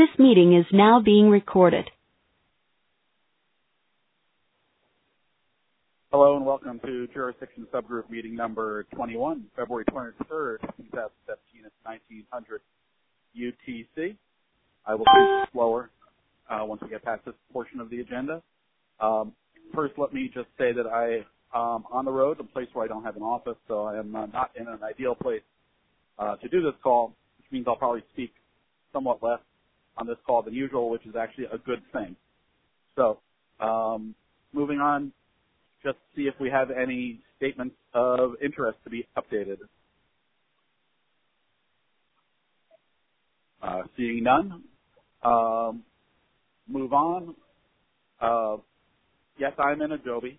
This meeting is now being recorded. Hello and welcome to Jurisdiction Subgroup Meeting number 21, February 23rd, 2017 at 1900 UTC. I will speak slower once we get past this portion of the agenda. First, let me just say that I am on the road, a place where I don't have an office, so I am not in an ideal place to do this call, which means I'll probably speak somewhat less on this call than usual, which is actually a good thing. So, moving on, just see if we have any statements of interest to be updated. Seeing none, move on. Yes, I'm in Adobe.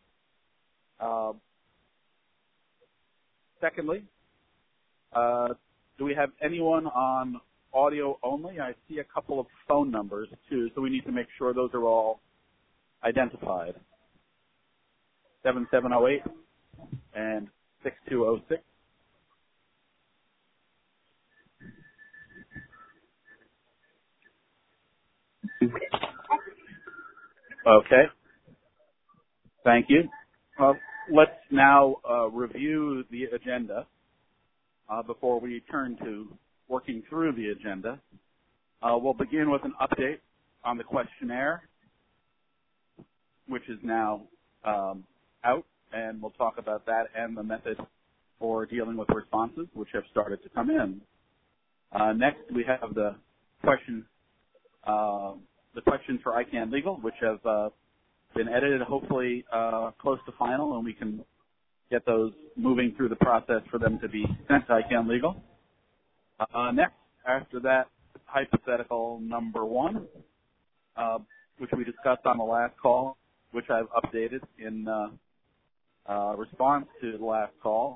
Secondly, do we have anyone on audio only? I see a couple of phone numbers too, so we need to make sure those are all identified. 7708 and 6206. Okay. Thank you. Let's now review the agenda before we turn to working through the agenda. We'll begin with an update on the questionnaire, which is now out, and we'll talk about that and the method for dealing with responses, which have started to come in. Next, we have the questions for ICANN Legal, which have been edited, hopefully close to final, and we can get those moving through the process for them to be sent to ICANN Legal. Next, after that, hypothetical number one, which we discussed on the last call, which I've updated in response to the last call.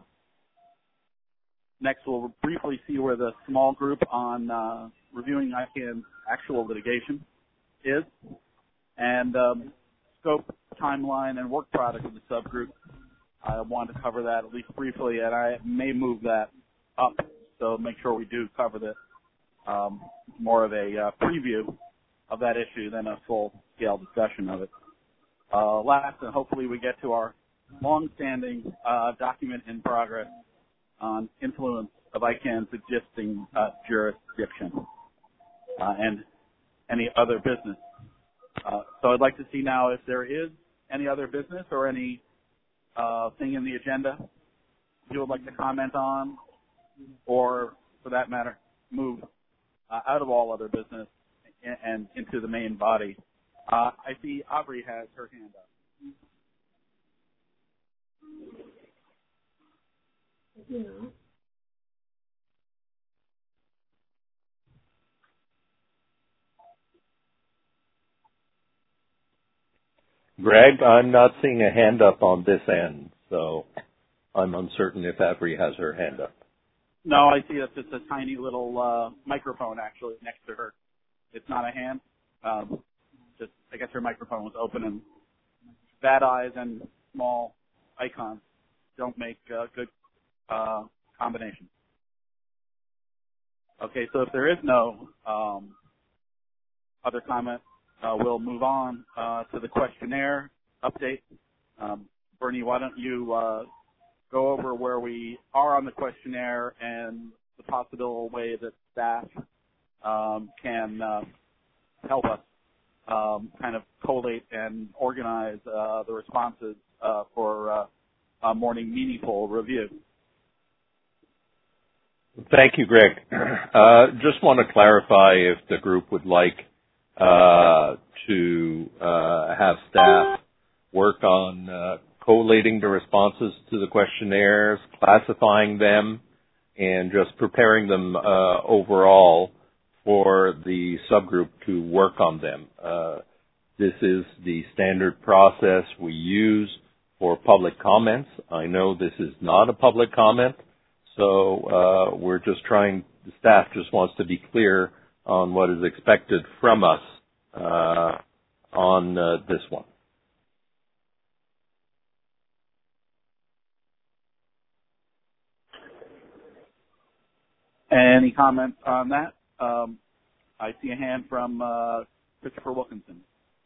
Next, we'll briefly see where the small group on reviewing ICANN's actual litigation is, and scope, timeline, and work product of the subgroup. I want to cover that at least briefly, and I may move that up, so make sure we do cover this. More of a preview of that issue than a full-scale discussion of it. Last, and hopefully we get to our long-standing document in progress on influence of ICANN's existing jurisdiction and any other business. So I'd like to see now if there is any other business or any thing in the agenda you would like to comment on, or for that matter, move out of all other business and into the main body. I see Aubrey has her hand up. Yeah. Greg, I'm not seeing a hand up on this end, so I'm uncertain if Avery has her hand up. No, I see that's just a tiny little microphone actually next to her. It's not a hand. Just I guess her microphone was open, and bad eyes and small icons don't make a good combination. Okay, so if there is no other comment, we'll move on to the questionnaire update. Bernie, why don't you go over where we are on the questionnaire and the possible way that staff can help us kind of collate and organize the responses for a more meaningful review. Thank you, Greg. Just want to clarify if the group would like to have staff work on collating the responses to the questionnaires, classifying them, and just preparing them overall for the subgroup to work on them. This is the standard process we use for public comments. I know this is not a public comment, so we're just trying, the staff just wants to be clear on what is expected from us on this one. Any comments on that? I see a hand from Christopher Wilkinson.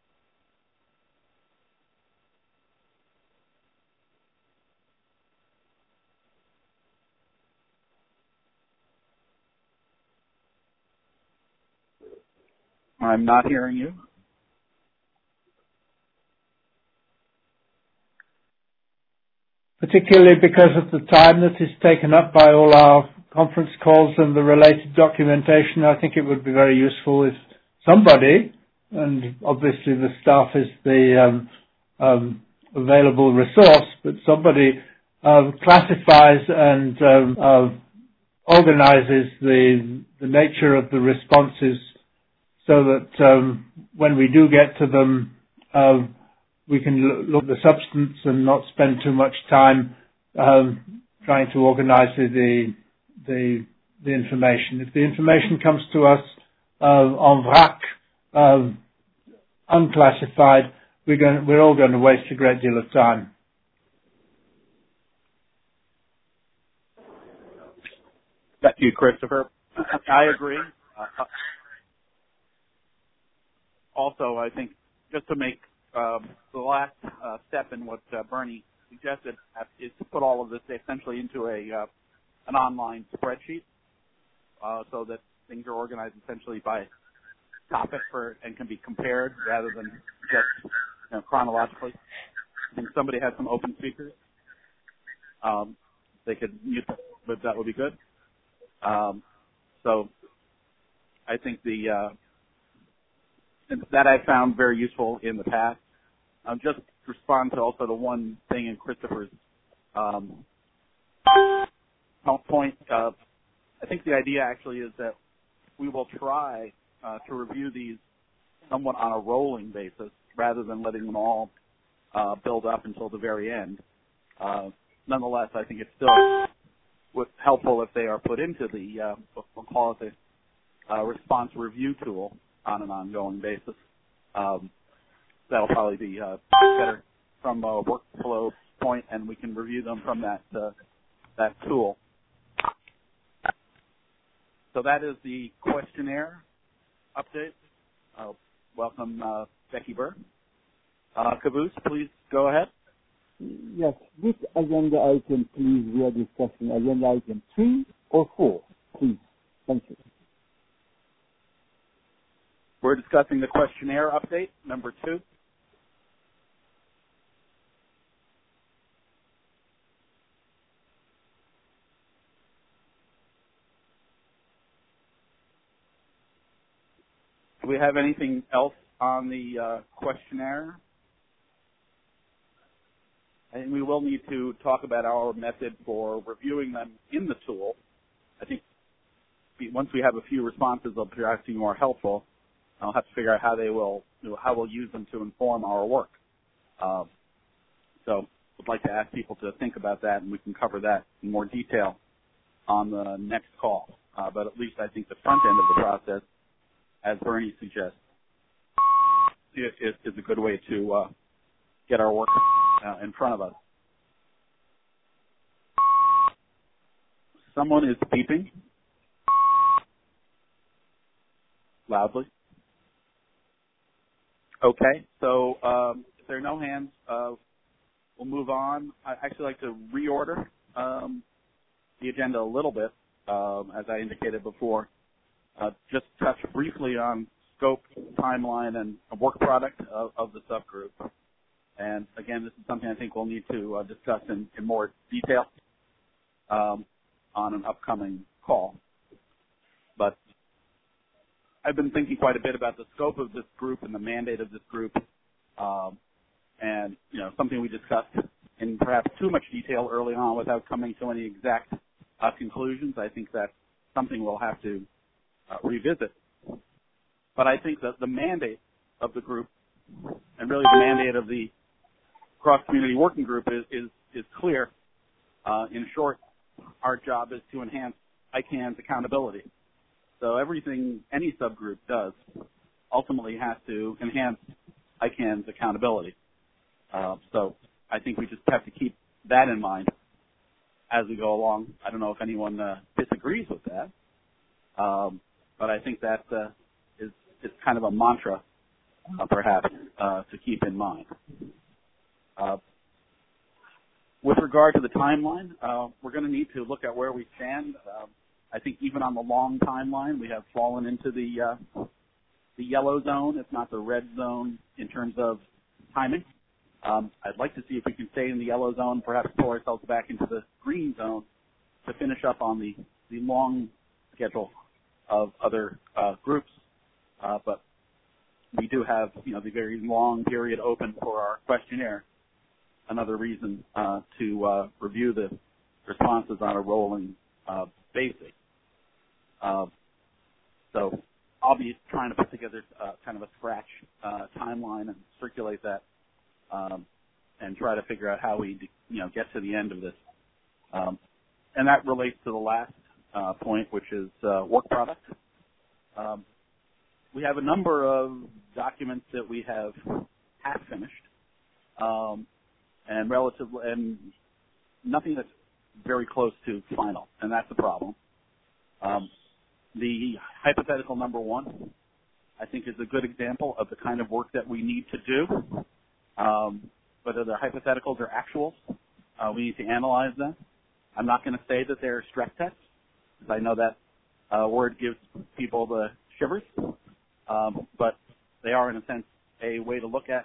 I'm not hearing you. Particularly because of the time that is taken up by all our conference calls and the related documentation, I think it would be very useful if somebody, and obviously the staff is the available resource, but somebody classifies and organizes the nature of the responses so that when we do get to them, we can look at the substance and not spend too much time trying to organize the information. If the information comes to us en vrac, unclassified, we're all going to waste a great deal of time. Back to you, Christopher. I agree. Also, I think just to make the last step in what Bernie suggested is to put all of this essentially into an online spreadsheet so that things are organized essentially by topic and can be compared rather than just chronologically. I think somebody has some open speakers. They could mute them, but that would be good. So I think that I found very useful in the past. Just to respond to also the one thing in Christopher's point. I think the idea actually is that we will try to review these somewhat on a rolling basis rather than letting them all build up until the very end. Nonetheless, I think it's still helpful if they are put into the, we'll call it the response review tool on an ongoing basis. That'll probably be better from a workflow point, and we can review them from that tool. So that is the questionnaire update. Welcome, Becky Burr. Caboose, please go ahead. Yes, which agenda item, please, we are discussing? Agenda item 3 or 4, please. Thank you. We're discussing the questionnaire update, number 2. Do we have anything else on the questionnaire? I think we will need to talk about our method for reviewing them in the tool. I think once we have a few responses, they'll perhaps be more helpful. I'll have to figure out how we'll use them to inform our work. So I'd like to ask people to think about that, and we can cover that in more detail on the next call. But at least I think the front end of the process, as Bernie suggests, is a good way to get our work in front of us. Someone is beeping loudly. Okay, so if there are no hands, we'll move on. I'd actually like to reorder the agenda a little bit, as I indicated before. Just touch briefly on scope, timeline, and work product of the subgroup. And again, this is something I think we'll need to discuss in more detail on an upcoming call. But I've been thinking quite a bit about the scope of this group and the mandate of this group, and something we discussed in perhaps too much detail early on without coming to any exact conclusions. I think that's something we'll have to revisit. But I think that the mandate of the group, and really the mandate of the cross-community working group, is clear. In short, our job is to enhance ICANN's accountability. So everything any subgroup does ultimately has to enhance ICANN's accountability. So I think we just have to keep that in mind as we go along. I don't know if anyone disagrees with that, but I think that's is kind of a mantra, perhaps, to keep in mind. With regard to the timeline, we're going to need to look at where we stand. I think even on the long timeline, we have fallen into the yellow zone, if not the red zone, in terms of timing. I'd like to see if we can stay in the yellow zone, perhaps pull ourselves back into the green zone to finish up on the long schedule of other groups. But we do have, the very long period open for our questionnaire. Another reason to review the responses on a rolling basis. So I'll be trying to put together kind of a scratch timeline and circulate that and try to figure out how we get to the end of this. And that relates to the last point, which is work product. We have a number of documents that we have half finished. And nothing that's very close to final, and that's the problem. The hypothetical number one, I think, is a good example of the kind of work that we need to do. Whether they're hypotheticals or actuals, we need to analyze them. I'm not going to say that they're stress tests, because I know that word gives people the shivers, but they are, in a sense, a way to look at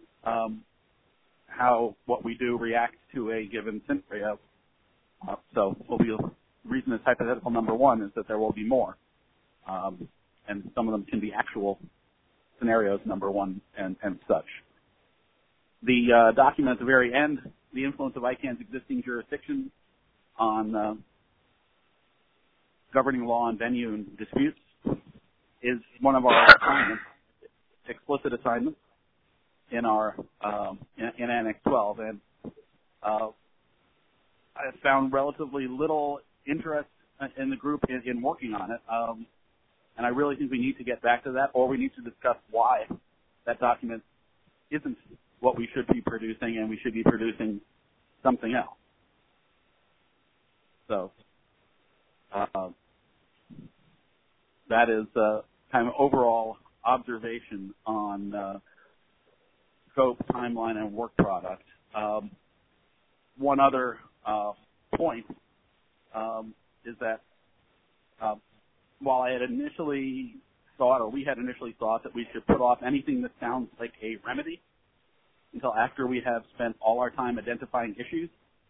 how what we do reacts to a given scenario. So the reason it's hypothetical number one is that there will be more. And some of them can be actual scenarios, number one, and such. The document at the very end, the influence of ICANN's existing jurisdiction on governing law and venue and disputes, is one of our assignments, explicit assignments, in our in Annex 12, and I have found relatively little interest in the group in working on it, and I really think we need to get back to that, or we need to discuss why that document isn't what we should be producing, and we should be producing something else. So that is kind of overall observation on scope, timeline, and work product. One other point is that while I had initially thought, or we had initially thought, that we should put off anything that sounds like a remedy until after we have spent all our time identifying issues,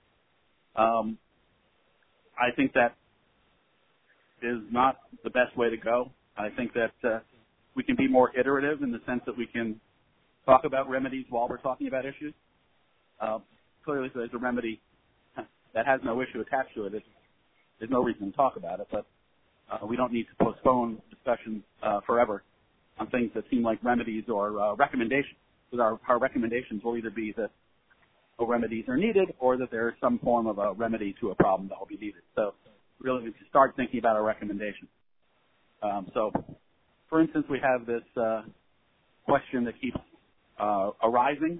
I think that is not the best way to go. I think that we can be more iterative in the sense that we can talk about remedies while we're talking about issues. Clearly, if there's a remedy that has no issue attached to it, there's no reason to talk about it, but we don't need to postpone discussions forever on things that seem like remedies or recommendations, because our recommendations will either be that no remedies are needed or that there is some form of a remedy to a problem that will be needed. So really, we should start thinking about our recommendations. So, for instance, we have this question that keeps arising,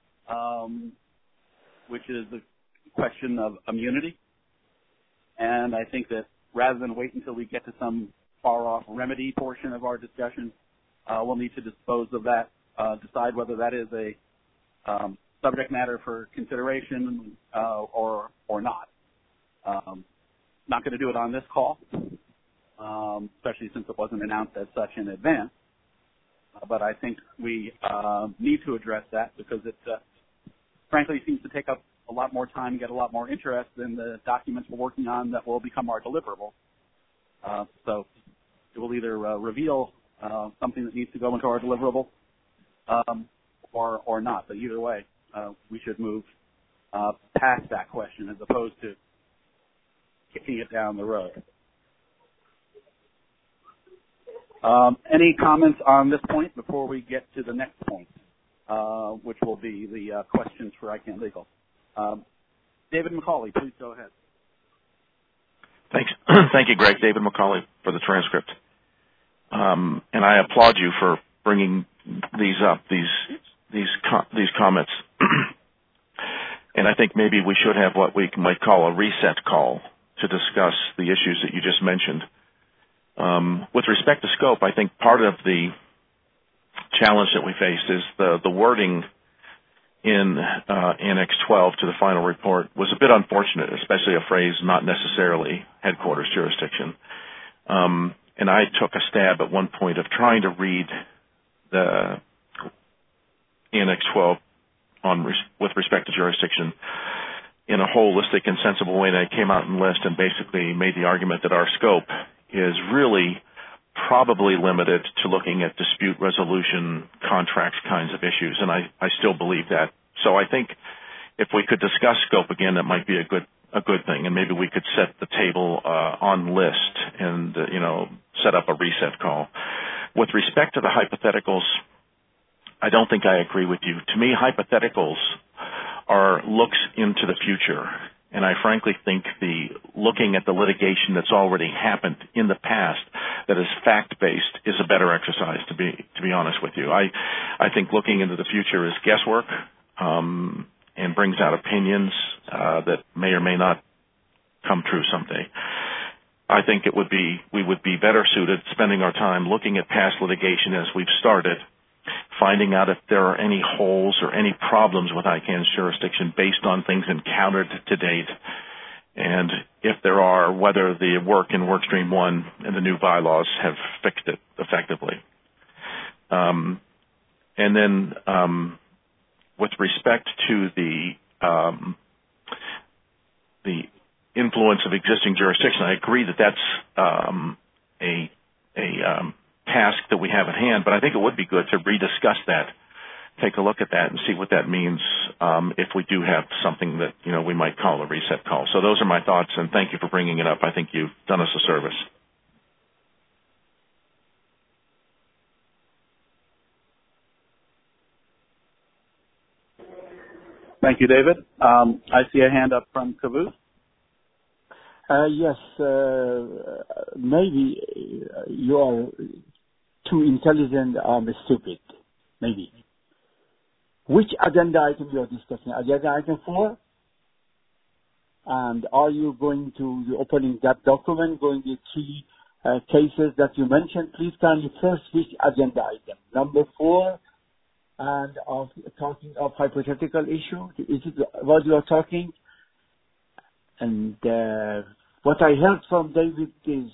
which is the question of immunity. And I think that rather than wait until we get to some far-off remedy portion of our discussion, we'll need to dispose of that, decide whether that is a subject matter for consideration or not. Not going to do it on this call, especially since it wasn't announced as such in advance. But I think we need to address that because it, frankly, seems to take up a lot more time and get a lot more interest than the documents we're working on that will become our deliverable. So it will either reveal something that needs to go into our deliverable or not. But either way, we should move past that question as opposed to kicking it down the road. Any comments on this point before we get to the next point, which will be the questions for ICANN Legal? David McCauley, please go ahead. Thanks. Thank you, Greg. David McCauley for the transcript. And I applaud you for bringing these up, these comments. And I think maybe we should have what we might call a reset call to discuss the issues that you just mentioned. With respect to scope, I think part of the challenge that we faced is the wording in Annex 12 to the final report was a bit unfortunate, especially a phrase "not necessarily headquarters jurisdiction." And I took a stab at one point of trying to read the Annex 12 with respect to jurisdiction in a holistic and sensible way, and I came out and list and basically made the argument that our scope is really probably limited to looking at dispute resolution, contracts kinds of issues, and I still believe that. So I think if we could discuss scope again, that might be a good thing, and maybe we could set the table on list and set up a reset call. With respect to the hypotheticals, I don't think I agree with you. To me, hypotheticals are looks into the future, and I frankly think looking at the litigation that's already happened in the past that is fact-based is a better exercise, to be honest with you. I think looking into the future is guesswork and brings out opinions that may or may not come true someday. I think we would be better suited spending our time looking at past litigation as we've started, finding out if there are any holes or any problems with ICANN's jurisdiction based on things encountered to date, and if there are, whether the work in Workstream 1 and the new bylaws have fixed it effectively. And then with respect to the influence of existing jurisdiction, I agree that that's a task that we have at hand, but I think it would be good to rediscuss that, take a look at that, and see what that means if we do have something that we might call a reset call. So those are my thoughts, and thank you for bringing it up. I think you've done us a service. Thank you, David. I see a hand up from Caboose. Yes, maybe you are too intelligent or stupid, maybe. Which agenda item you are discussing? Agenda item 4? And are you going to be opening that document, going to 3 cases that you mentioned? Please kindly first which agenda item? Number 4, and talking of hypothetical issue? Is it what you are talking? And what I heard from David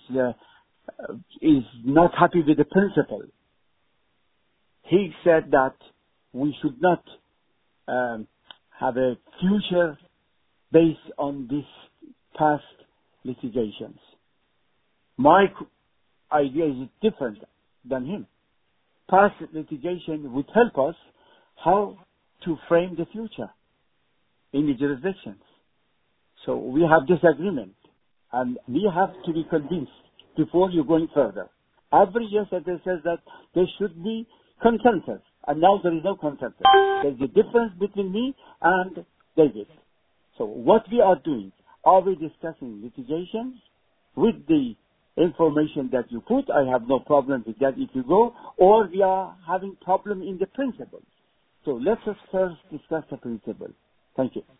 is not happy with the principle. He said that we should not have a future based on this past litigations. My idea is different than him. Past litigation would help us how to frame the future in the jurisdictions. So we have disagreement, and we have to be convinced before you're going further. Every yesterday says that there should be consensus, and now there is no consensus. There's a difference between me and David. So what we are doing, are we discussing litigations with the information that you put? I have no problem with that if you go, or we are having problem in the principles. So let us first discuss the principle. Thank you.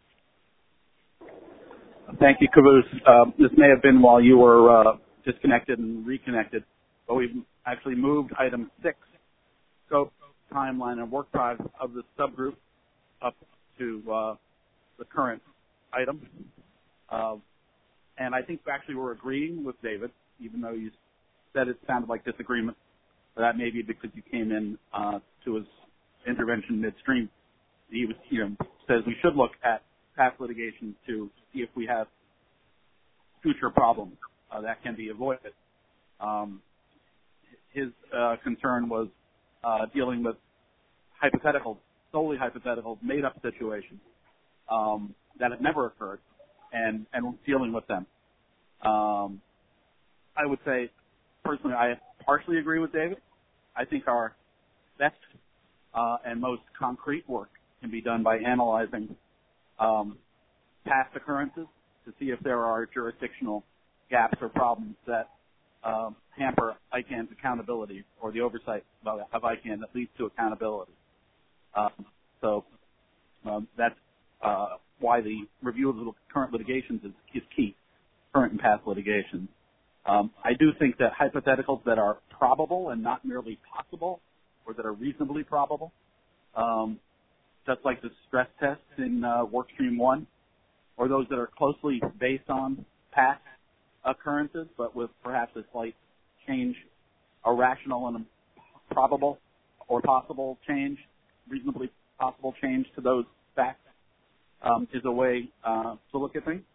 Thank you, Caboose. This may have been while you were disconnected and reconnected, but we've actually moved item 6, scope, timeline, and work product of the subgroup up to the current item. And I think actually we're agreeing with David, even though you said it sounded like disagreement. But that may be because you came in to his intervention midstream. He was, says we should look at past litigation to see if we have future problems that can be avoided. His concern was dealing with solely hypothetical, made-up situations that have never occurred, and dealing with them. I would say, personally, I partially agree with David. I think our best and most concrete work can be done by analyzing past occurrences to see if there are jurisdictional gaps or problems that hamper ICANN's accountability or the oversight of ICANN that leads to accountability. So that's why the review of the current litigations is key, current and past litigations. I do think that hypotheticals that are probable and not merely possible, or that are reasonably probable, just like the stress tests in Workstream 1, or those that are closely based on past occurrences, but with perhaps a slight change, a rational and a probable or possible change, reasonably possible change to those facts, is a way to look at things.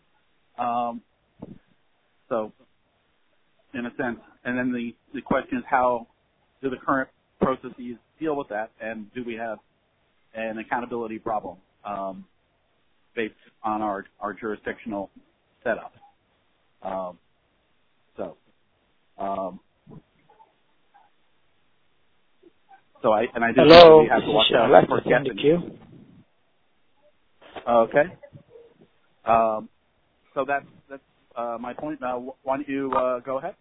So, in a sense, and then the question is, how do the current processes deal with that, and do we have an accountability problem based on our jurisdictional setup? I do Hello, think we have to watch out for guessing. Okay. So that's my point. Now, why don't you go ahead?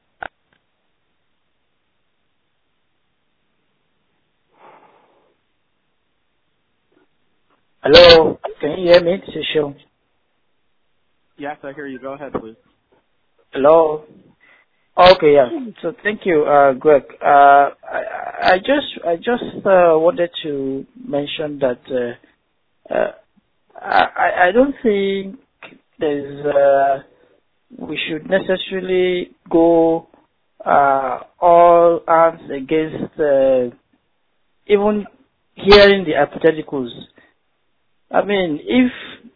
Hello, can you hear me? This is Sean. Yes, I hear you. Go ahead, please. Hello. Okay, yeah. So thank you, Greg. I just wanted to mention that I don't think we should necessarily go all arms against even hearing the hypotheticals. I mean, if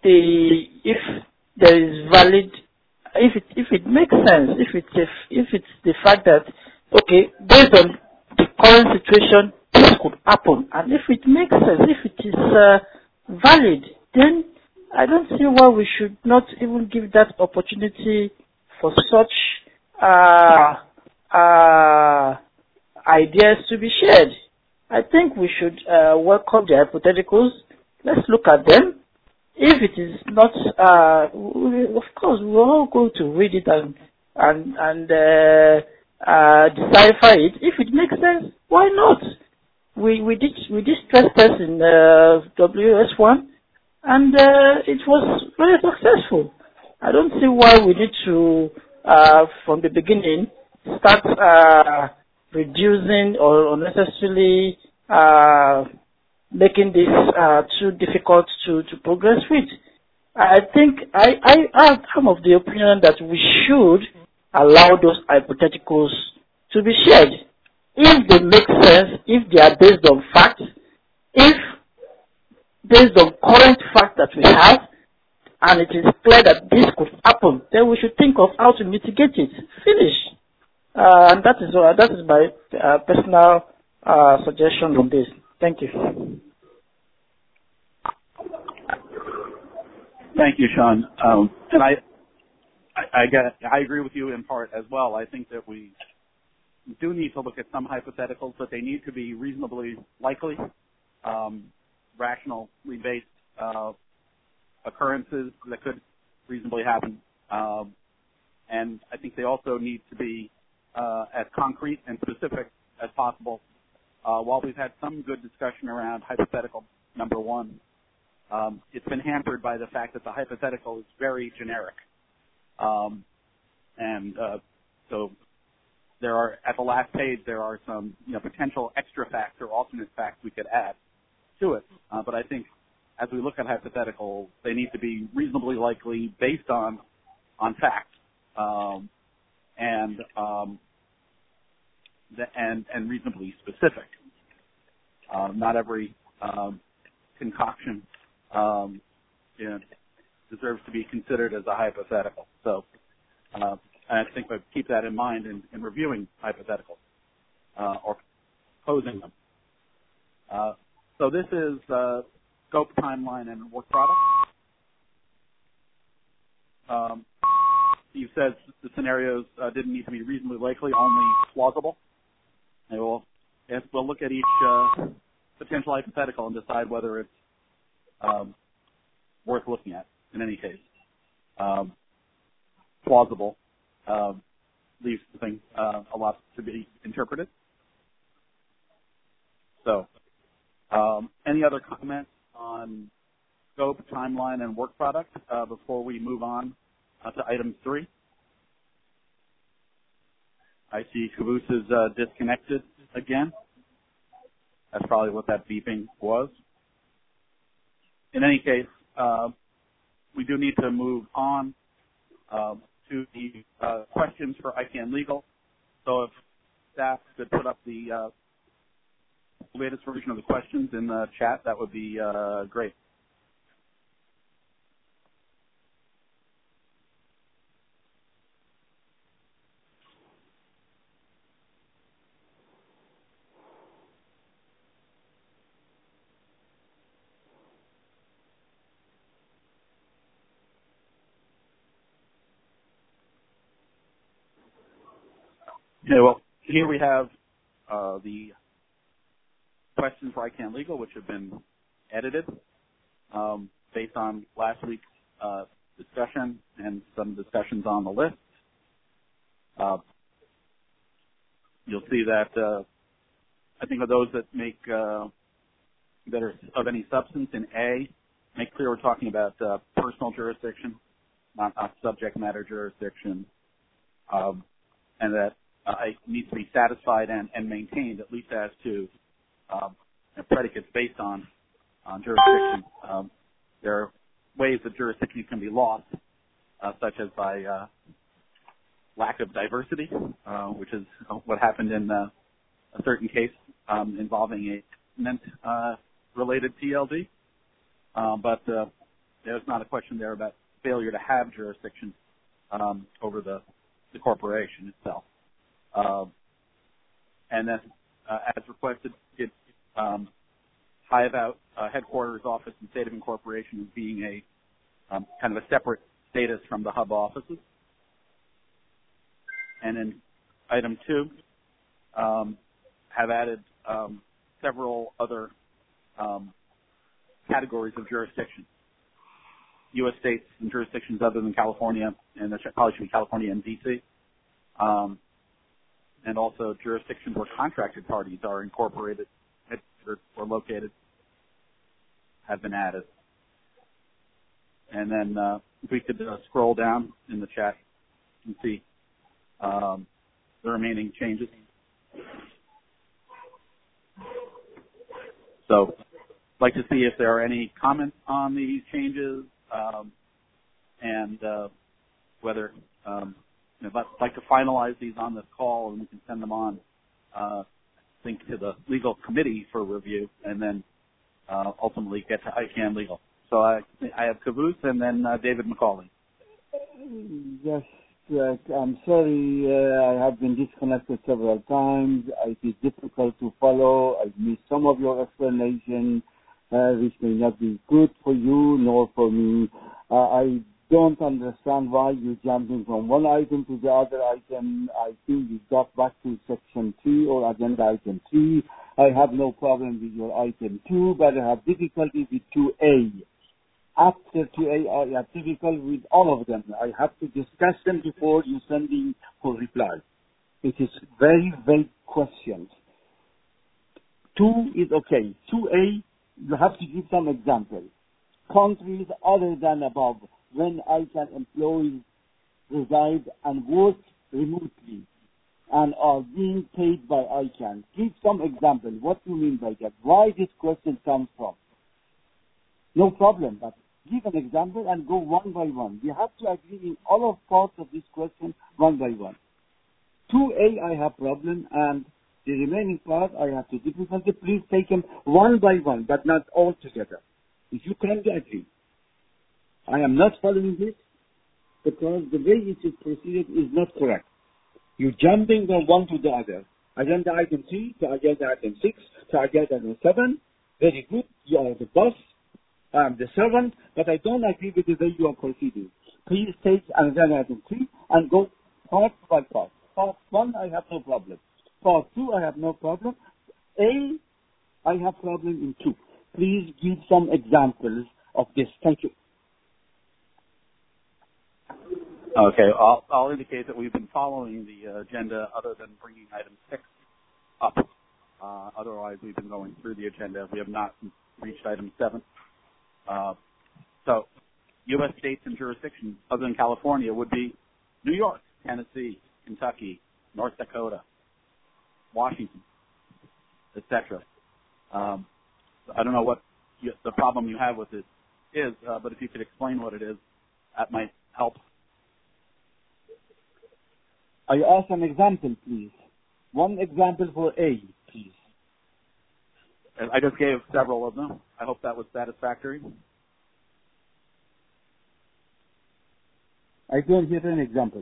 there is valid, if it makes sense, if it's the fact that, okay, based on the current situation, this could happen, and if it makes sense, if it is valid, then I don't see why we should not even give that opportunity for such ideas to be shared. I think we should welcome the hypotheticals. Let's look at them. If it is not, of course, we're all going to read it and decipher it. If it makes sense, why not? We did stress test in WS1, and it was very successful. I don't see why we need to, from the beginning, start reducing or unnecessarily making this too difficult to progress with. I think I'm of the opinion that we should allow those hypotheticals to be shared. If they make sense, if they are based on facts, if based on current facts that we have, and it is clear that this could happen, then we should think of how to mitigate it. Finish. And that is my personal suggestion on this. Thank you. Thank you, Sean. And I agree with you in part as well. I think that we do need to look at some hypotheticals, but they need to be reasonably likely, rationally based occurrences that could reasonably happen. And I think they also need to be as concrete and specific as possible. While we've had some good discussion around hypothetical number one, it's been hampered by the fact that the hypothetical is very generic. So there are, at the last page, there are some potential extra facts or alternate facts we could add to it. But I think as we look at hypotheticals, they need to be reasonably likely based on facts and reasonably specific. Not every concoction deserves to be considered as a hypothetical. So I think we keep that in mind in reviewing hypotheticals or posing them. So this is scope, timeline, and work product. You said the scenarios didn't need to be reasonably likely, only plausible. And we'll look at each potential hypothetical and decide whether it's worth looking at. In any case, plausible leaves the thing a lot to be interpreted. So, any other comments on scope, timeline, and work product before we move on to item 3? I see Caboose is disconnected again. That's probably what that beeping was. In any case, we do need to move on to the questions for ICANN Legal. So if staff could put up the latest version of the questions in the chat, that would be great. Okay, well, here we have the questions for ICANN Legal, which have been edited based on last week's discussion and some discussions on the list. You'll see that I think of those that make that are of any substance in A, make clear we're talking about personal jurisdiction, not subject matter jurisdiction, and that it needs to be satisfied and maintained, at least as to predicates based on jurisdiction. There are ways that jurisdiction can be lost, such as by lack of diversity, which is what happened in a certain case involving a related TLD. But there's not a question there about failure to have jurisdiction over the corporation itself. And then, as requested, it hive out headquarters, office, and state of incorporation as being a kind of a separate status from the hub offices. And in item 2, have added several other categories of jurisdiction. U.S. states and jurisdictions other than California, and that probably should be California and D.C., and also jurisdictions where contracted parties are incorporated or located have been added. And then if we could scroll down in the chat and see the remaining changes. So I'd like to see if there are any comments on these changes and whether I'd like to finalize these on this call, and we can send them on, I think, to the legal committee for review, and then ultimately get to ICANN Legal. So I have Caboose and then David McCauley. Yes, I'm sorry. I have been disconnected several times. It is difficult to follow. I missed some of your explanation, which may not be good for you nor for me. I don't understand why you're jumping from one item to the other item. I think you got back to section 3 or agenda item 3. I have no problem with your item 2, but I have difficulty with 2A. After 2A, I have difficulty with all of them. I have to discuss them before you send in for reply. It is very vague questions. 2 is okay. 2A, you have to give some examples. Countries other than above, when ICANN employees reside and work remotely and are being paid by ICANN. Give some example. What do you mean by that? Why this question comes from? No problem, but give an example and go one by one. You have to agree in all of parts of this question one by one. 2A, I have problem, and the remaining part I have to difficulty. Please take them one by one, but not all together. If you can agree. I am not following this because the way it is proceeded is not correct. You're jumping from one to the other. Agenda item 3 to agenda item 6 to agenda item 7. Very good. You are the boss. I am the servant, but I don't agree with the way you are proceeding. Please take agenda item 3 and go part by part. Part 1, I have no problem. Part 2, I have no problem. A, I have problem in 2. Please give some examples of this. Thank you. Okay, I'll indicate that we've been following the agenda other than bringing item 6 up. Otherwise, we've been going through the agenda. We have not reached item 7. So, U.S. states and jurisdictions other than California would be New York, Tennessee, Kentucky, North Dakota, Washington, etc. I don't know what the problem you have with it is, but if you could explain what it is, that might help. I ask an example, please. One example for A, please. I just gave several of them. I hope that was satisfactory. I don't hear an example.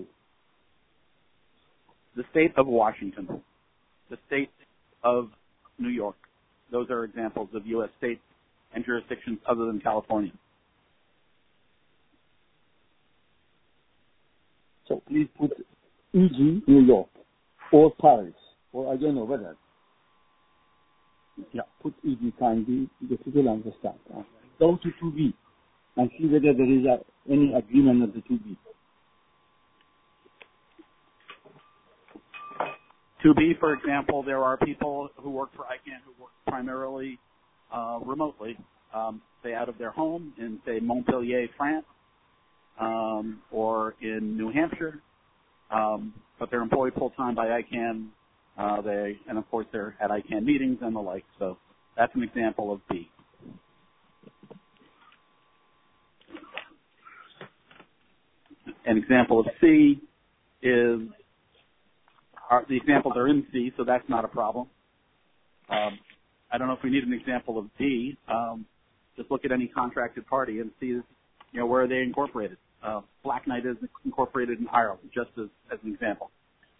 The state of Washington, the state of New York. Those are examples of U.S. states and jurisdictions other than California. So please put e.g. New York or Paris or I don't know whether. Yeah, put e.g. kindly. The people will understand. Go to 2B and see whether there is any agreement of the 2B. 2B, for example, there are people who work for ICANN who work primarily remotely, say out of their home in, say, Montpellier, France, or in New Hampshire, but they're employed full-time by ICANN, and of course they're at ICANN meetings and the like, so that's an example of B. An example of C is, the examples are in C, so that's not a problem. I don't know if we need an example of D. Just look at any contracted party and see, where are they incorporated. Black Knight is incorporated in Ireland, just as an example.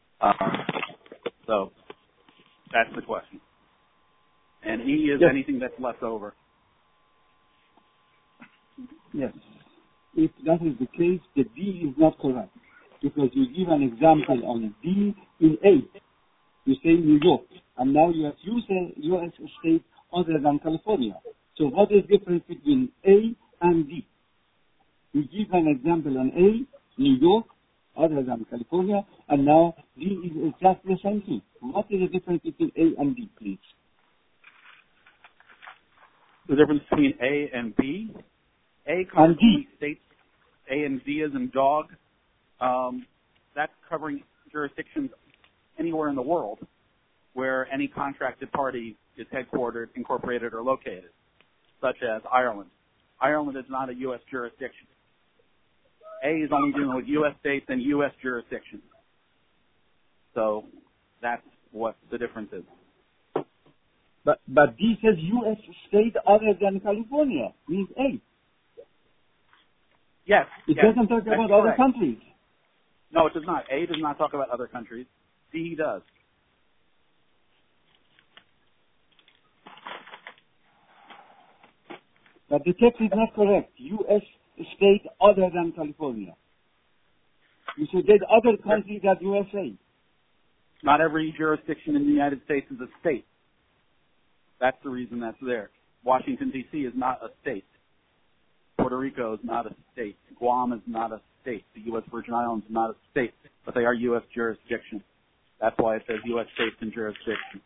So that's the question. And E is anything that's left over. Yes. If that is the case, the D is not correct. Because you give an example on D in A. You say New York, and now you have U.S. state other than California. So what is the difference between A and D? You give an example on A, New York, other than California, and now D is exactly the same thing. What is the difference between A and D, please? The difference between A and B? A and D. States, A and D is in dog. That's covering jurisdictions anywhere in the world where any contracted party is headquartered, incorporated, or located, such as Ireland. Ireland is not a U.S. jurisdiction. A is only dealing with U.S. states and U.S. jurisdictions. So that's what the difference is. But D says U.S. state other than California, means A. Yes. It doesn't talk about other countries. No, it does not. A does not talk about other countries. D does. But the text is not correct. U.S. state other than California. You should get other countries than USA. Not every jurisdiction in the United States is a state. That's the reason that's there. Washington, D.C. is not a state. Puerto Rico is not a state. Guam is not a state. The U.S. Virgin Islands is not a state, but they are U.S. jurisdictions. That's why it says U.S. states and jurisdictions.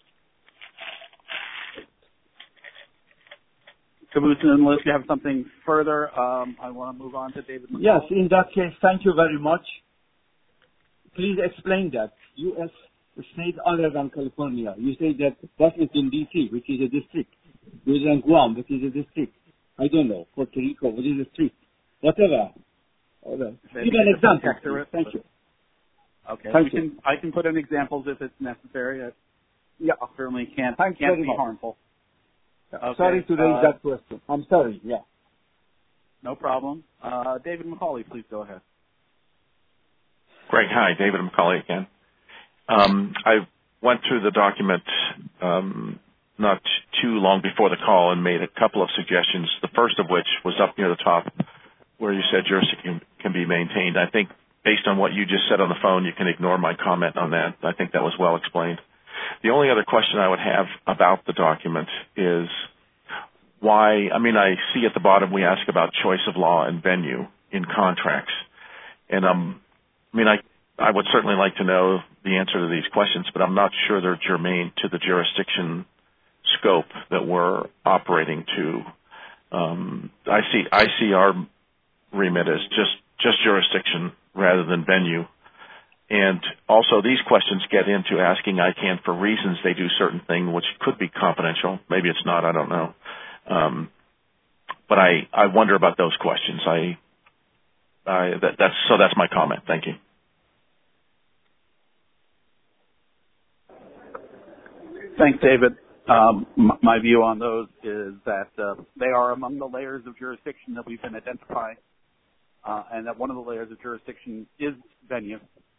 Caboose, unless you have something further, I want to move on to David McCall. Yes, in that case, thank you very much. Please explain that. U.S. state other than California. You say that Washington, D.C., which is a district. There's Guam, which is a district. I don't know. Puerto Rico, which is a district. Whatever. Give an example. Thank you. Okay. Thank you. I can put in examples if it's necessary. I certainly can't be harmful. Okay. Sorry to raise that question. I'm sorry. Yeah. No problem. David McCauley, please go ahead. Greg, hi. David McCauley again. I went through the document not too long before the call and made a couple of suggestions, the first of which was up near the top where you said jurisdiction can be maintained. I think based on what you just said on the phone, you can ignore my comment on that. I think that was well explained. The only other question I would have about the document is why, I see at the bottom we ask about choice of law and venue in contracts. And I would certainly like to know the answer to these questions, but I'm not sure they're germane to the jurisdiction scope that we're operating to. I see our remit as just jurisdiction rather than venue. And also, these questions get into asking ICANN for reasons they do certain things, which could be confidential. Maybe it's not. I don't know. But I wonder about those questions. That's my comment. Thank you. Thanks, David. My view on those is that they are among the layers of jurisdiction that we've been identifying, and that one of the layers of jurisdiction is venue.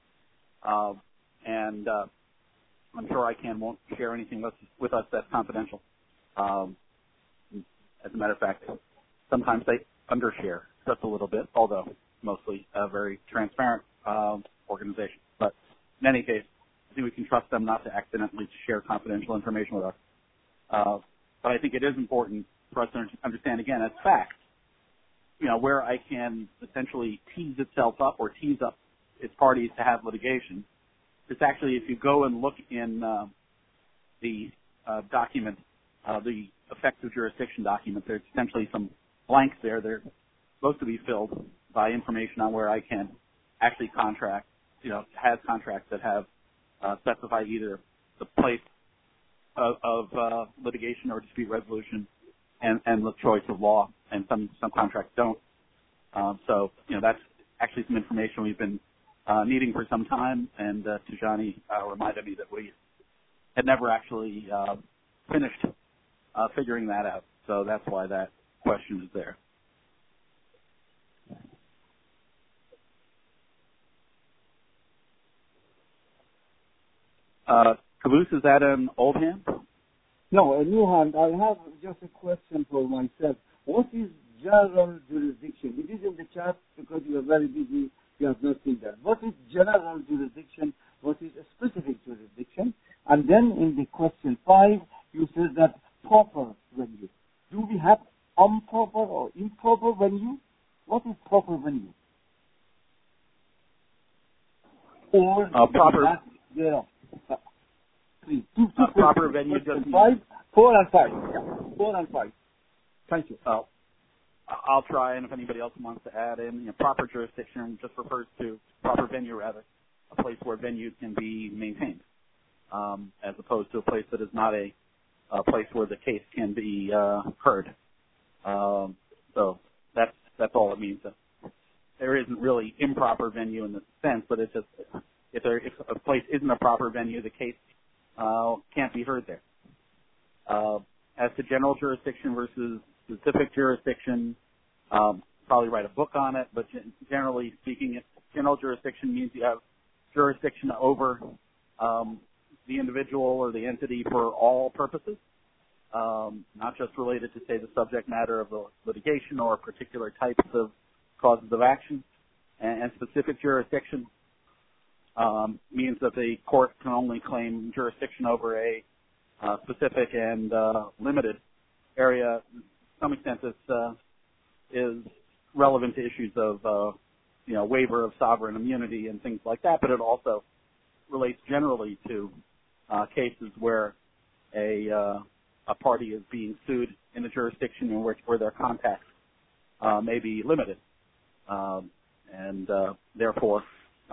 And I'm sure ICANN won't share anything with us that's confidential. As a matter of fact, sometimes they undershare just a little bit, although mostly a very transparent organization. But in any case, I think we can trust them not to accidentally share confidential information with us. But I think it is important for us to understand, again, as fact, where ICANN essentially tees itself up or tees up its parties to have litigation. It's actually, if you go and look in the document, the effective jurisdiction document, there's essentially some blanks there. They're supposed to be filled by information on where ICANN actually has contracts that have specified either the place of litigation or dispute resolution and the choice of law, and some contracts don't. So that's actually some information we've been needing for some time, and Tijani reminded me that we had never actually finished figuring that out. So that's why that question is there. Caboose, is that an old hand? No, a new hand. I have just a question for myself. What is general jurisdiction? It is in the chat because you are very busy. You have not seen that. What is general jurisdiction? What is a specific jurisdiction? And then in the question 5, you said that proper venue. Do we have improper or improper venue? What is proper venue? Or proper. Please. Proper venue does 4 and 5. Yeah. 4 and 5. Thank you. I'll try, and if anybody else wants to add in, proper jurisdiction just refers to proper venue, rather, a place where venue can be maintained, as opposed to a place that is not a place where the case can be heard. So that's all it means. There isn't really improper venue in the sense, but it's just if a place isn't a proper venue, the case can't be heard there. As to general jurisdiction versus specific jurisdiction, probably write a book on it, but generally speaking, general jurisdiction means you have jurisdiction over the individual or the entity for all purposes, not just related to, say, the subject matter of the litigation or particular types of causes of action. And specific jurisdiction means that the court can only claim jurisdiction over a specific and limited area. To some extent, this is relevant to issues of waiver of sovereign immunity and things like that, but it also relates generally to cases where a party is being sued in a jurisdiction in which where their contacts may be limited, and therefore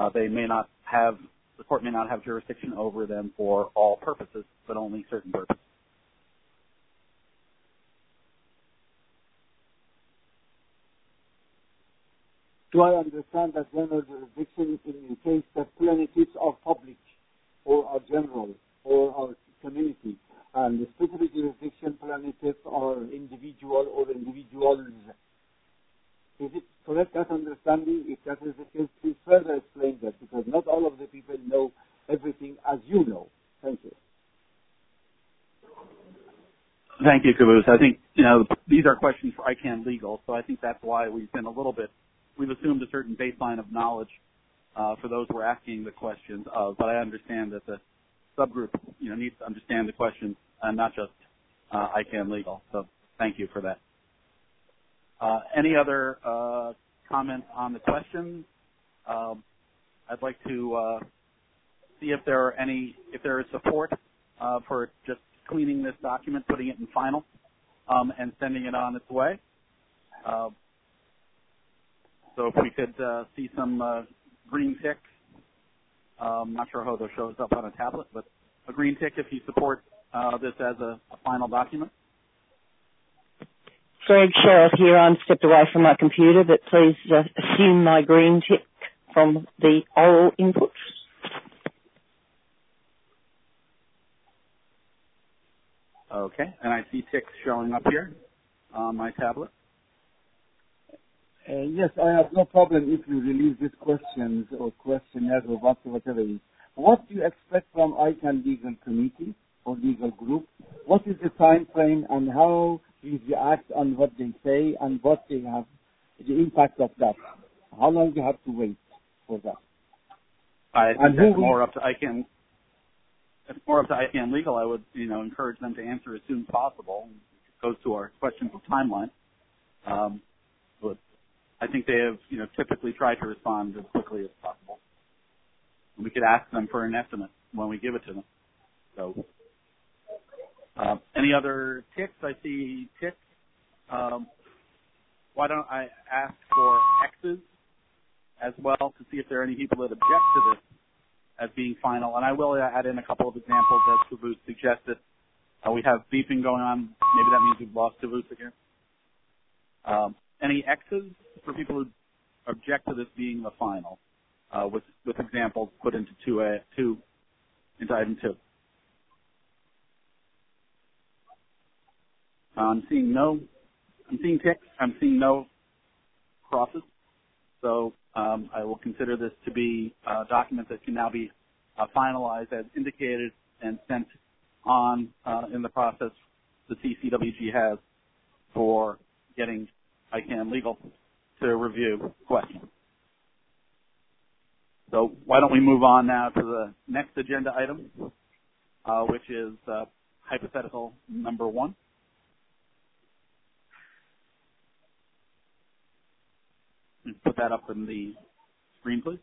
the court may not have jurisdiction over them for all purposes, but only certain purposes. Do I understand that general jurisdiction in the case that plaintiffs are public or are general or are community, and the specific jurisdiction plaintiffs are individual or individuals? Is it correct, that understanding? If that is the case, please further explain that, because not all of the people know everything as you know. Thank you. Thank you, Caboose. I think, these are questions for ICANN Legal, so I think that's why we've assumed a certain baseline of knowledge for those who are asking the questions of, but I understand that the subgroup, needs to understand the questions and not just ICANN Legal. So thank you for that. Any other comments on the questions? I'd like to see if there is support for just cleaning this document, putting it in final, and sending it on its way. So if we could see some green ticks Not sure how it shows up on a tablet, but a green tick if you support this as a final document. Greg Sherrill here. I'm stepped away from my computer, but please assume my green tick from the oral input. Okay, and I see ticks showing up here on my tablet. Yes, I have no problem if you release these questions or questionnaires or whatever it is. What do you expect from ICANN Legal Committee or Legal Group? What is the time frame and how you react on what they say and what they have, the impact of that? How long do you have to wait for that? I think that's more up to ICANN. It's more up to ICANN Legal. I would, encourage them to answer as soon as possible. It goes to our questions of timeline. But I think they have, typically tried to respond as quickly as possible. And we could ask them for an estimate when we give it to them. So, any other ticks? I see ticks. Why don't I ask for X's as well to see if there are any people that object to this as being final? And I will add in a couple of examples as Taboos suggested. We have beeping going on. Maybe that means we've lost Taboos again. Any X's for people who object to this being the final, with examples put into into item 2. I'm seeing ticks. I'm seeing no crosses. So I will consider this to be a document that can now be finalized as indicated and sent on in the process the CCWG has for getting ICANN Legal to review questions. So why don't we move on now to the next agenda item, which is hypothetical number 1. Put that up in the screen, please.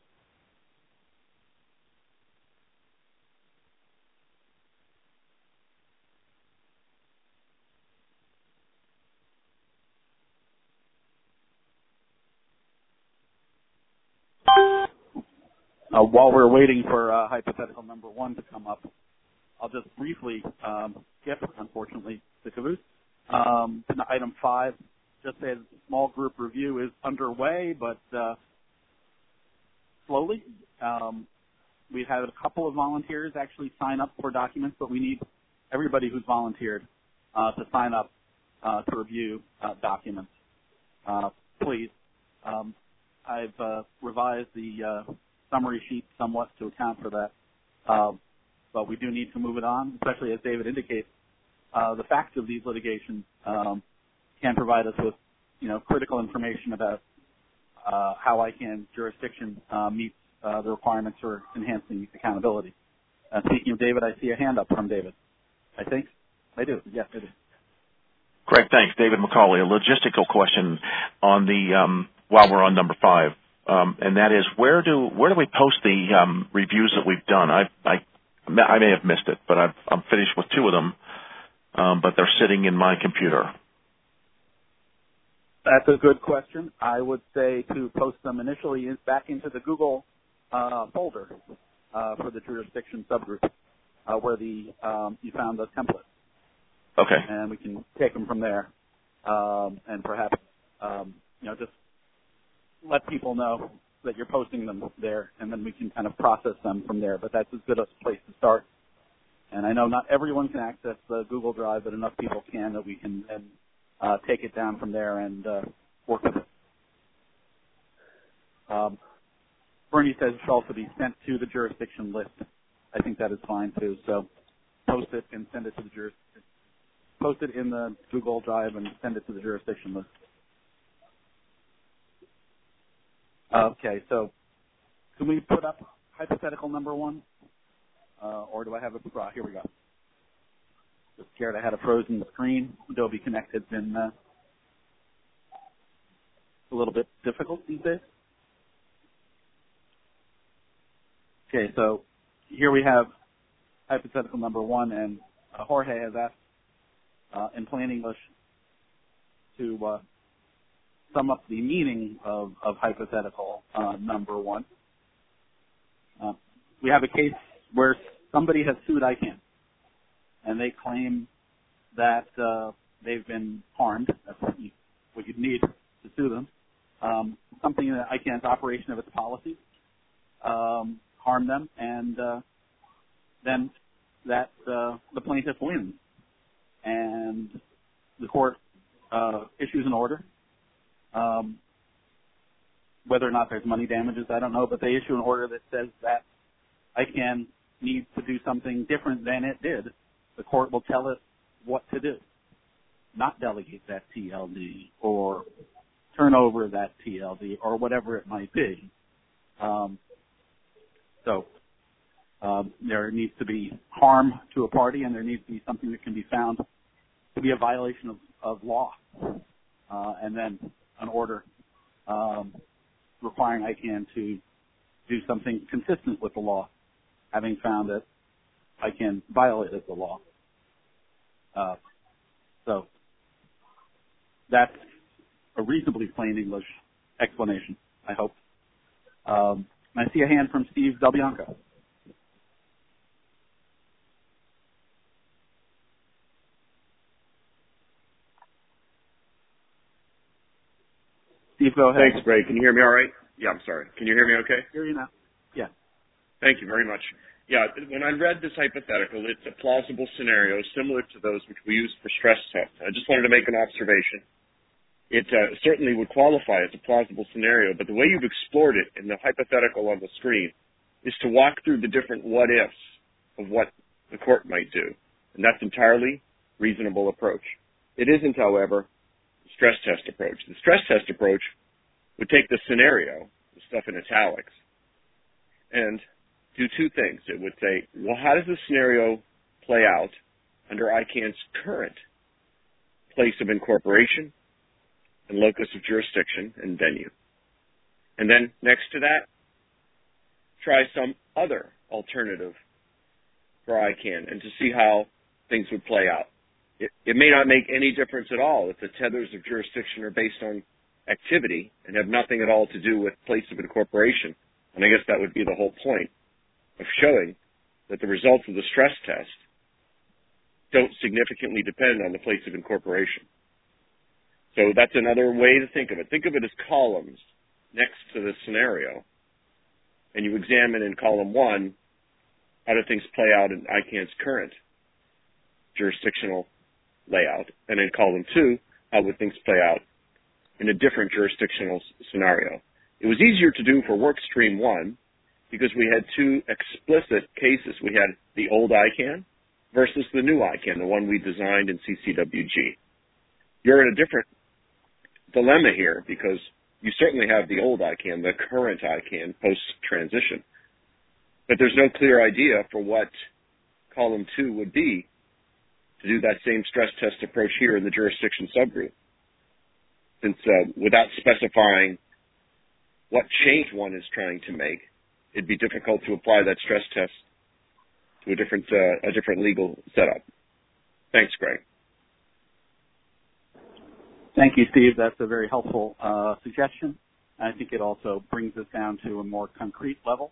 While we're waiting for hypothetical number 1 to come up, I'll just briefly skip, unfortunately, the caboose. To item 5, just say the small group review is underway, but slowly. We've had a couple of volunteers actually sign up for documents, but we need everybody who's volunteered to sign up to review documents. Please. I've revised the summary sheet somewhat to account for that, but we do need to move it on, especially as David indicates. The facts of these litigations can provide us with, critical information about how ICANN jurisdiction meets the requirements for enhancing accountability. Speaking of David, I see a hand up from David. I think I do. Yes, I do. Greg, thanks. David McCauley. A logistical question on the while we're on number 5, and that is where do we post the reviews that we've done? I may have missed it, but I'm finished with 2 of them, but they're sitting in my computer. That's a good question. I would say to post them initially back into the Google folder for the jurisdiction subgroup, where you found the template. Okay. And we can take them from there, and perhaps just let people know that you're posting them there, and then we can kind of process them from there. But that's as good a place to start. And I know not everyone can access the Google Drive, but enough people can that we can then take it down from there and work with it. Bernie says it should also be sent to the jurisdiction list. I think that is fine too. So post it and send it to the jurisdiction. Post it in the Google Drive and send it to the jurisdiction list. Okay, so can we put up hypothetical number 1? Or do I have it? Here we go. Just scared I had a frozen screen. Adobe Connect has been a little bit difficult these days. Okay, so here we have hypothetical number 1, and Jorge has asked in plain English to sum up the meaning of hypothetical number 1. we have a case where somebody has sued ICANN, and they claim that they've been harmed. That's what you'd need to sue them. Something in ICANN's operation of its policies harmed them, and then that the plaintiff wins, and the court issues an order. Whether or not there's money damages, I don't know, but they issue an order that says that ICANN needs to do something different than it did. The court will tell it what to do, not delegate that TLD or turn over that TLD or whatever it might be. So there needs to be harm to a party, and there needs to be something that can be found to be a violation of law, and then an order requiring ICANN to do something consistent with the law, having found that ICANN violated the law. So that's a reasonably plain English explanation, I hope. I see a hand from Steve Del Bianco. Steve, go ahead. Thanks, Greg. Can you hear me all right? Yeah, I'm sorry. Can you hear me okay? Hear you now. Yeah. Thank you very much. Yeah, when I read this hypothetical, it's a plausible scenario similar to those which we use for stress tests. I just wanted to make an observation. It certainly would qualify as a plausible scenario, but the way you've explored it in the hypothetical on the screen is to walk through the different what-ifs of what the court might do, and that's entirely reasonable approach. It isn't, however, the stress test approach. The stress test approach would take the scenario, the stuff in italics, and do two things. It would say, well, how does the scenario play out under ICANN's current place of incorporation and locus of jurisdiction and venue? And then next to that, try some other alternative for ICANN and to see how things would play out. It may not make any difference at all if the tethers of jurisdiction are based on activity and have nothing at all to do with place of incorporation. And I guess that would be the whole point of showing that the results of the stress test don't significantly depend on the place of incorporation. So that's another way to think of it. Think of it as columns next to the scenario, and you examine in column 1, how do things play out in ICANN's current jurisdictional layout, and in column 2, how would things play out in a different jurisdictional scenario. It was easier to do for workstream 1 because we had two explicit cases. We had the old ICANN versus the new ICANN, the one we designed in CCWG. You're in a different dilemma here because you certainly have the old ICANN, the current ICANN post-transition, but there's no clear idea for what column 2 would be to do that same stress test approach here in the jurisdiction subgroup. Since without specifying what change one is trying to make, it'd be difficult to apply that stress test to a different legal setup. Thanks, Greg. Thank you, Steve. That's a very helpful suggestion. I think it also brings us down to a more concrete level.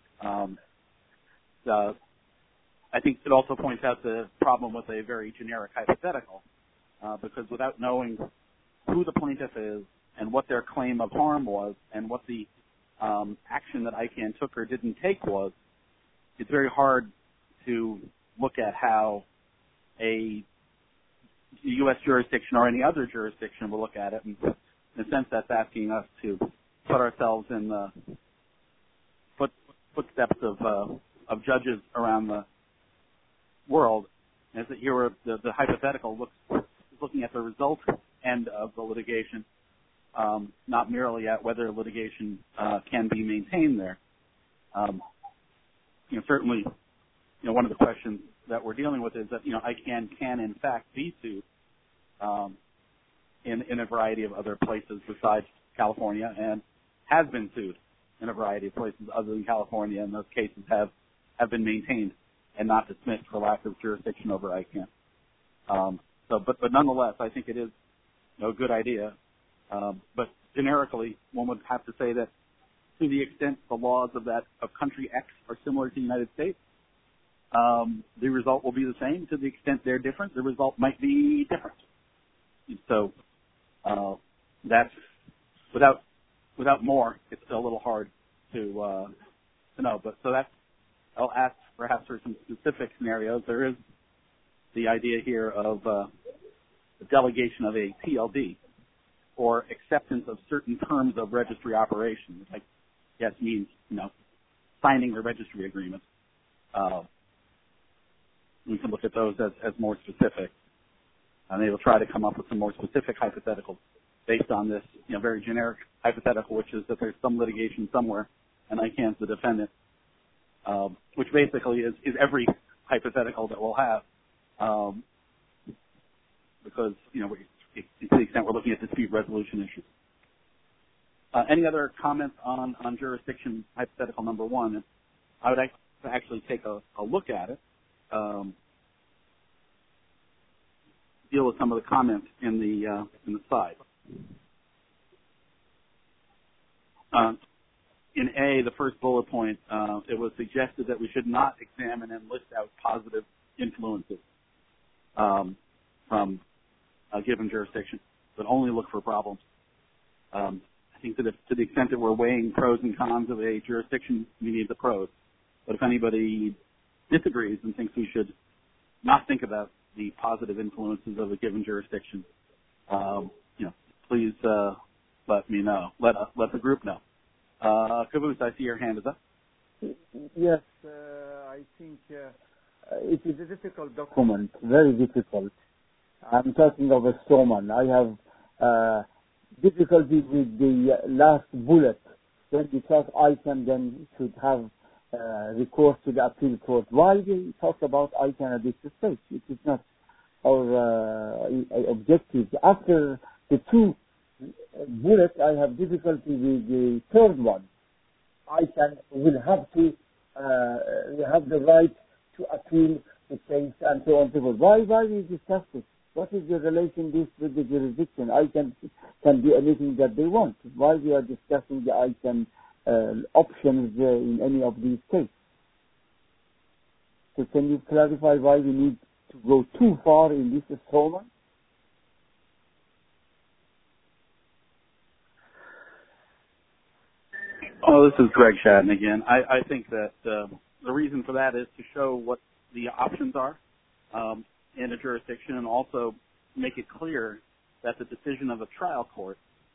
I think it also points out the problem with a very generic hypothetical, because without knowing who the plaintiff is and what their claim of harm was and what the action that ICANN took or didn't take was, it's very hard to look at how a U.S. jurisdiction or any other jurisdiction will look at it. And in a sense, that's asking us to put ourselves in the footsteps of judges around the world. As that here, the hypothetical is looking at the result end of the litigation, not merely at whether litigation can be maintained there. Certainly, one of the questions that we're dealing with is that ICANN can in fact be sued in a variety of other places besides California, and has been sued in a variety of places other than California, and those cases have been maintained and not dismissed for lack of jurisdiction over ICANN. But nonetheless, I think it is a good idea. But generically, one would have to say that to the extent the laws of country X are similar to the United States, the result will be the same. To the extent they're different, the result might be different. So that's without more, it's a little hard to know. But so that's, I'll ask perhaps for some specific scenarios. There is the idea here of the delegation of a TLD, or acceptance of certain terms of registry operation, which I guess means, signing the registry agreement. We can look at those as more specific. And they will try to come up with some more specific hypotheticals based on this, very generic hypothetical, which is that there's some litigation somewhere, and ICANN's the defendant, which basically is every hypothetical that we'll have, because, to the extent we're looking at dispute resolution issues. Any other comments on jurisdiction hypothetical number one? I would actually take a look at it, deal with some of the comments in the side. In A, the first bullet point, it was suggested that we should not examine and list out positive influences from a given jurisdiction, but only look for problems. I think that to the extent that we're weighing pros and cons of a jurisdiction, we need the pros. But if anybody disagrees and thinks we should not think about the positive influences of a given jurisdiction, please let me know. Let the group know. Caboose, I see your hand is up. Yes, I think it is a difficult document, very difficult. I'm talking of a strawman. I have difficulty with the last bullet. When we talk ICANN, then should have recourse to the appeal court. Why we talk about ICANN at this stage? It is not our objective. After the two bullets, I have difficulty with the third one. ICANN will have to have the right to appeal the case and so on and so forth. Why we discuss this? What is the relation this with the jurisdiction? ICANN can do anything that they want. Why we are discussing the ICANN options in any of these cases? So can you clarify why we need to go too far in this installment? Oh, this is Greg Shadden again. I think that the reason for that is to show what the options are in a jurisdiction, and also make it clear that the decision of a trial court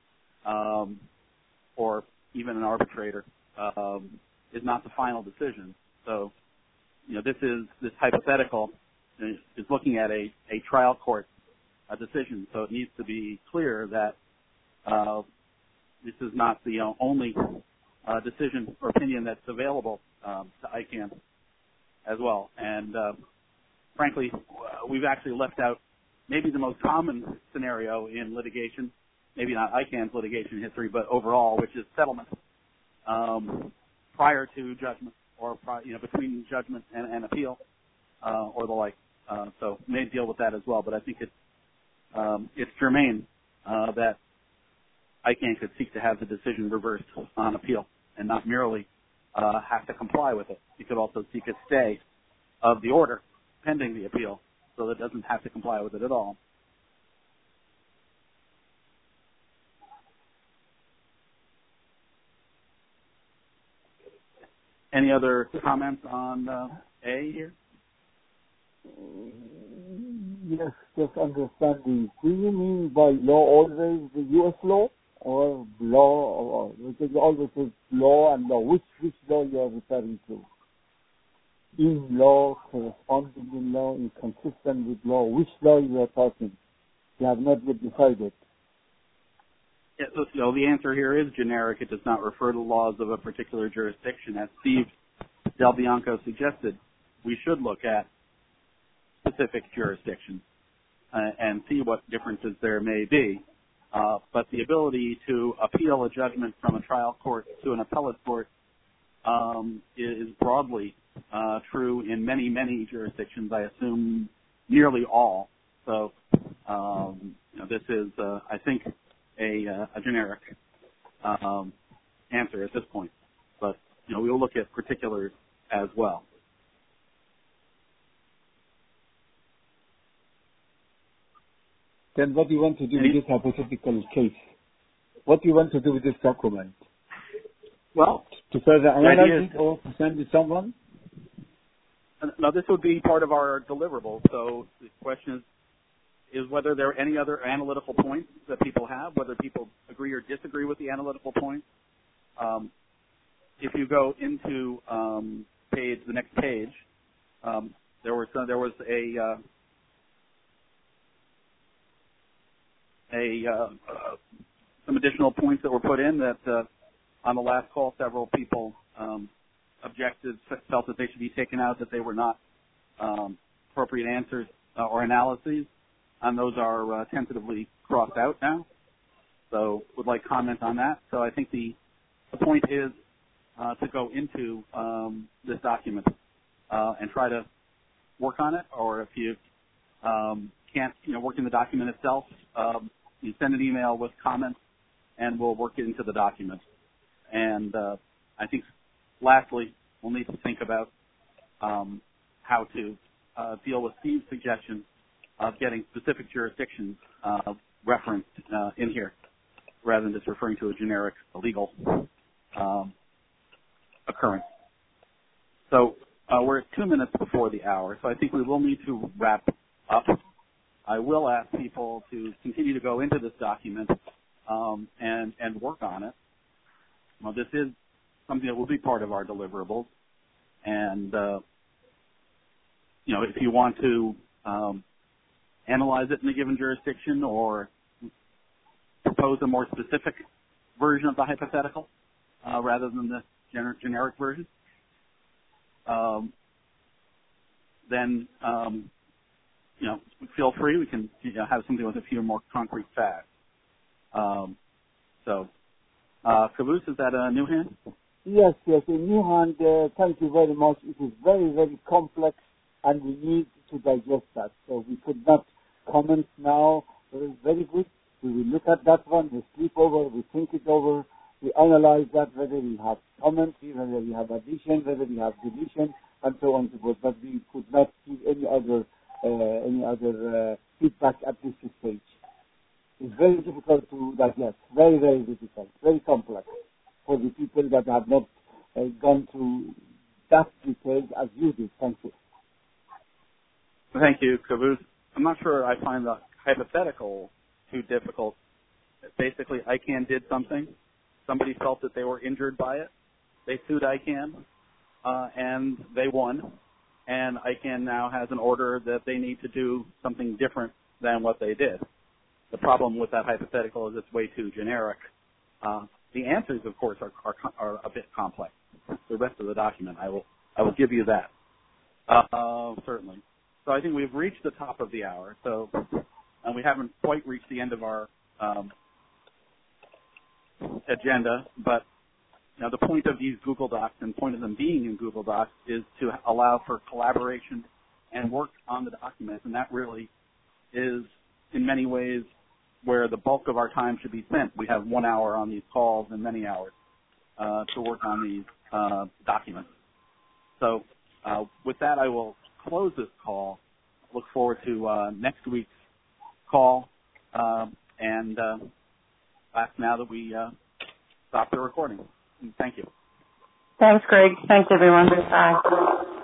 or even an arbitrator is not the final decision. So, this hypothetical is looking at a trial court decision. So it needs to be clear that this is not the only decision or opinion that's available to ICANN as well. And frankly, we've actually left out maybe the most common scenario in litigation, maybe not ICANN's litigation history, but overall, which is settlement prior to judgment, or between judgment and appeal, or the like. So may deal with that as well. But I think it's germane that ICANN could seek to have the decision reversed on appeal and not merely have to comply with it. He could also seek a stay of the order pending the appeal, so that it doesn't have to comply with it at all. Any other comments on A here? Yes, just understanding. Do you mean by law always the U.S. law, or law, or because you always say law and law? Which law you are referring to? In law, corresponding in law, inconsistent with law? Which law you are talking? You have not yet decided. Yeah, so the answer here is generic. It does not refer to laws of a particular jurisdiction. As Steve Del Bianco suggested, we should look at specific jurisdictions and see what differences there may be. But the ability to appeal a judgment from a trial court to an appellate court is broadly true in many, many jurisdictions. I assume nearly all. So this is, I think, a generic answer at this point. But, we will look at particulars as well. Then what do you want to do with this hypothetical case? What do you want to do with this document? Well, to further analyze it or to send it to someone? No, this would be part of our deliverables. So the question is whether there are any other analytical points that people have, whether people agree or disagree with the analytical points. If you go into the next page, there was some additional points that were put in that on the last call several people objected, felt that they should be taken out, that they were not appropriate answers or analyses, and those are tentatively crossed out now. So would like comment on that. So I think the point is to go into this document and try to work on it, or if you can't work in the document itself, you send an email with comments and we'll work it into the document. And I think lastly, we'll need to think about how to deal with Steve's suggestion of getting specific jurisdictions referenced in here, rather than just referring to a generic legal occurrence. So we're at 2 minutes before the hour, so I think we will need to wrap up. I will ask people to continue to go into this document and work on it. Well, this is something that will be part of our deliverables, and if you want to analyze it in a given jurisdiction or propose a more specific version of the hypothetical rather than the generic version, then feel free. We can have something with a few more concrete facts. Caboose, is that a new hand? Yes, a new hand. Thank you very much. It is very, very complex, and we need to digest that. So we could not comment now. It is very good. We will look at that one. We sleep over. We think it over. We analyze that, whether we have comments, whether we have addition, whether we have deletion, and so on and so forth. But we could not give any other feedback at this stage. It's very difficult to digest. Very, very difficult. Very complex for the people that have not gone through that detail as you did. Thank you. Thank you, Caboose. I'm not sure I find the hypothetical too difficult. Basically, ICANN did something. Somebody felt that they were injured by it. They sued ICANN, and they won. And ICANN now has an order that they need to do something different than what they did. The problem with that hypothetical is it's way too generic. The answers, of course, are a bit complex. The rest of the document, I will give you that, certainly. So I think we've reached the top of the hour. And we haven't quite reached the end of our agenda, but the point of these Google Docs and the point of them being in Google Docs is to allow for collaboration and work on the document, and that really is, in many ways, where the bulk of our time should be spent. We have 1 hour on these calls and many hours to work on these documents. So with that, I will close this call. Look forward to next week's call, and ask now that we stop the recording. Thank you. Thanks, Greg. Thanks, everyone. Bye.